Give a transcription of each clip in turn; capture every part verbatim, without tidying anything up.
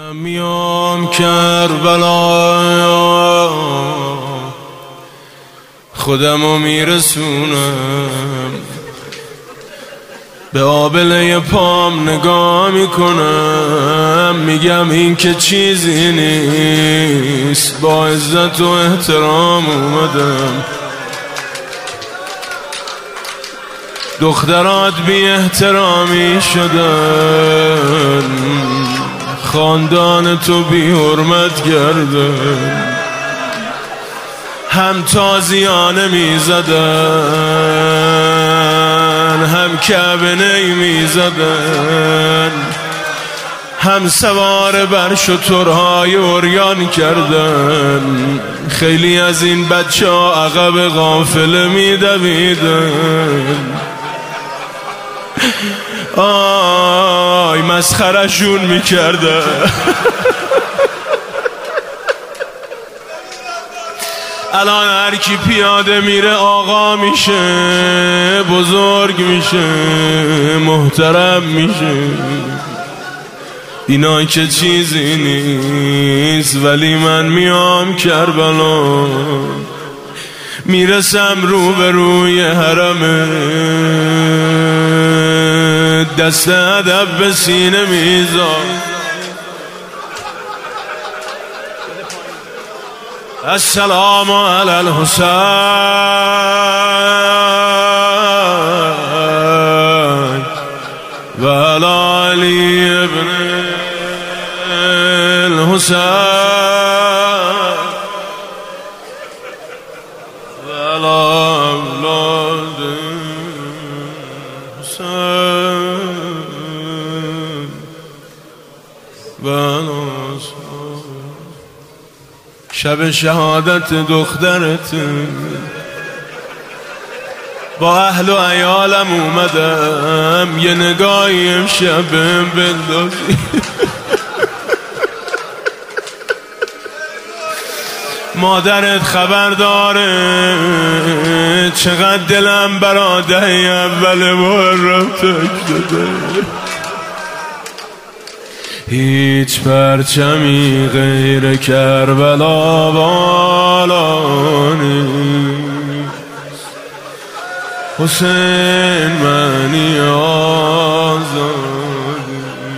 میام کربلا خودمو میرسونم، به آبله پام نگاه میکنم، میگم این که چیزی نیست، با عزت و احترام اومدم. دخترات بی احترامی شدن، خاندان تو بی حرمت گردن، هم تازیانه می زدن، هم کعبه نی می زدن، هم سوار بر شترهای عریان کردن. خیلی از این بچه ها عقب قافله می دویدن، آی مسخرشون می کردن. الان هر کی پیاده میره آقا میشه، بزرگ میشه، محترم میشه. اینا که چیزی نیست، ولی من میام کربلا، میرسم رو به روی حرم، دست ادب به سینه میذارم. السلام علی الحسین و علی علی ابن الحسین و علی اولاد حسین و علی شب شهادت دخترت، با اهل و عیالم اومدم، یه نگاهی امشب بهم بندازی. مادرت خبر داره چقدر دلم برا دهه اول محرم تک داده. هیچ پرچمی غیر کربلا بالا نیست، حسین معنی آزادی،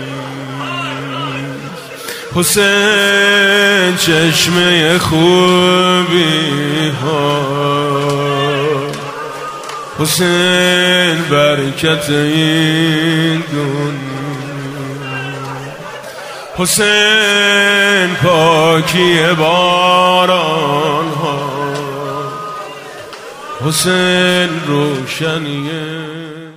حسین چشمه خوبی ها، حسین برکت این دنیا، حسین پاکی باران ها، حسین روشنیه